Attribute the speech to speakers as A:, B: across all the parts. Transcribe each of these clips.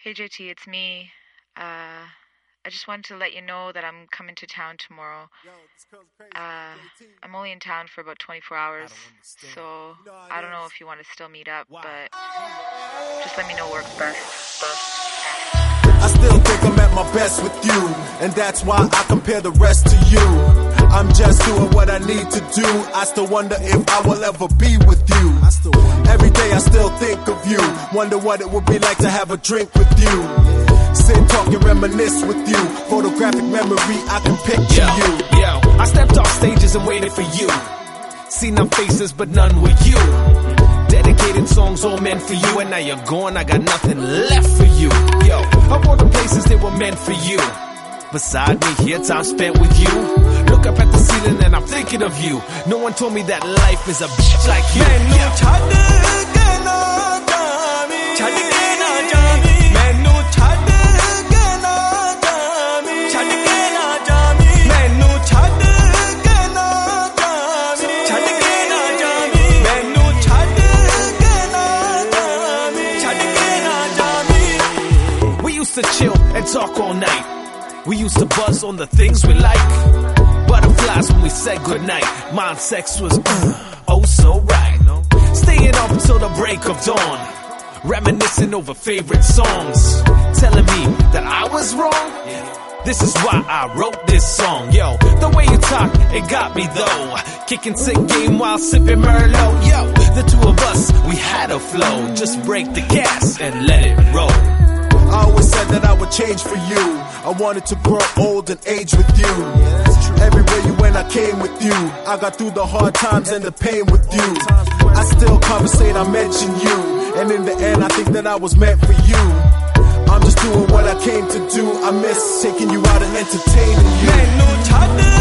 A: Hey JT, it's me. I just wanted to let you know that I'm coming to town tomorrow. I'm only in town for about 24 hours, so I don't know if you want to still meet up, but just let me know works best.
B: I still think I'm at my best with you, and that's why I compare the rest to you. I'm just doing what I need to do. I still wonder if I will ever be with you. Every day I still think of you, wonder what it would be like to have a drink with you. Sit, talk, and reminisce with you. Photographic memory, I can picture you.
C: I stepped off stages and waited for you. Seen our faces, but none were you. Dedicated songs all meant for you, and now you're gone, I got nothing left for you. Of all the places they were meant for you, beside me here, time spent with you. Look up at the ceiling and I'm thinking of you. No one told me that life is a bitch like you. We used to chill and talk all night. We used to buzz on the things we like. Butterflies when we said goodnight. Mind sex was oh so right. Staying up until the break of dawn, reminiscing over favorite songs, telling me that I was wrong. This is why I wrote this song. Yo, the way you talk, it got me though. Kicking sick game while sipping Merlot. Yo, the two of us, we had a flow. Just break the gas and let it roll.
B: I always said that I would change for you. I wanted to grow old and age with you. Everywhere you went, I came with you. I got through the hard times and the pain with you. I still conversate, I mention you. And in the end, I think that I was meant for you. I'm just doing what I came to do. I miss taking you out and entertaining you.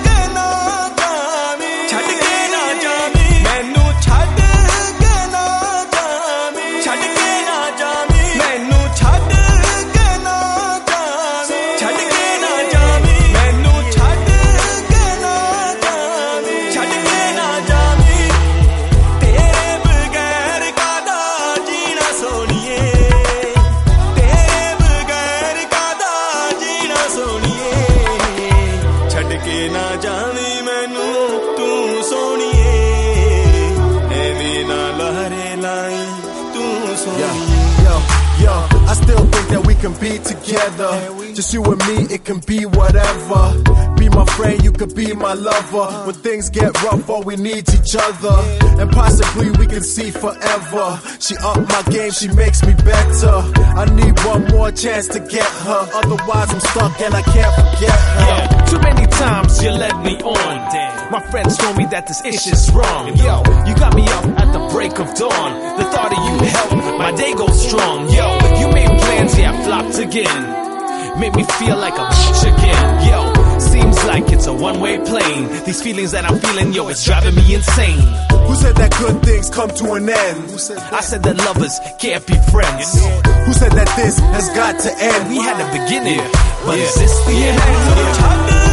B: I still think that we can be together. Just you and me, it can be whatever. Be my friend, you could be my lover. When things get rough, all we need's each other. And possibly we can see forever. She upped my game, she makes me better. I need one more chance to get her. Otherwise I'm stuck and I can't forget her.
C: Too many times you led me on. My friends told me that this issue's wrong. Yo, you got me up at the break of dawn. The thought of you helped my day go strong. Yo, you made plans, yeah, I flopped again. Made me feel like a bitch again. Yo, seems like it's a one-way plane. These feelings that I'm feeling, yo, it's driving me insane.
B: Who said that good things come to an end?
C: I said that lovers can't be friends.
B: Who said that this has got to end?
C: We had a beginning, but is this the end?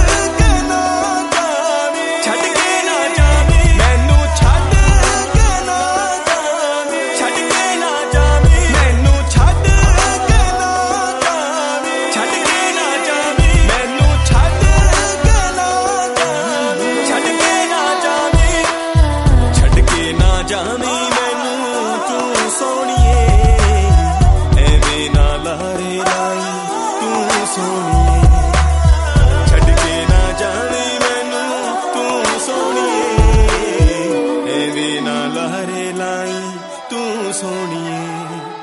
D: लहरे लाई तू सोनिए